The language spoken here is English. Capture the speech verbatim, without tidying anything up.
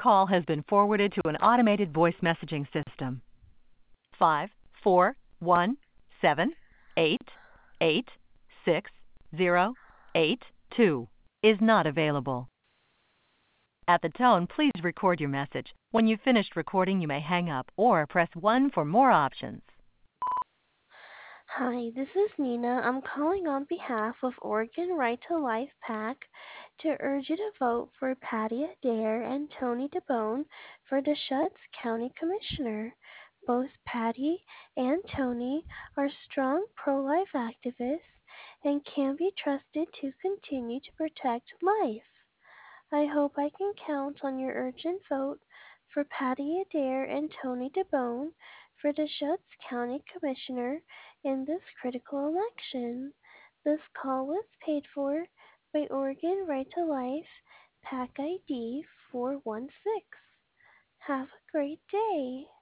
call has been forwarded to an automated voice messaging system. Five, four, one, seven, eight, eight, six, zero, eight, two is not available. At the tone, please record your message. When you've finished recording, you may hang up or press one for more options. Hi, this is Nina. I'm calling on behalf of Oregon Right to Life PAC to urge you to vote for Patty Adair and Tony DeBone for Deschutes County Commissioner. Both Patty and Tony are strong pro-life activists and can be trusted to continue to protect life. I hope I can count on your urgent vote for Patty Adair and Tony DeBone for Deschutes County Commissioner in this critical election. This call was paid for by Oregon Right to Life, PAC I D four one six. Have a great day.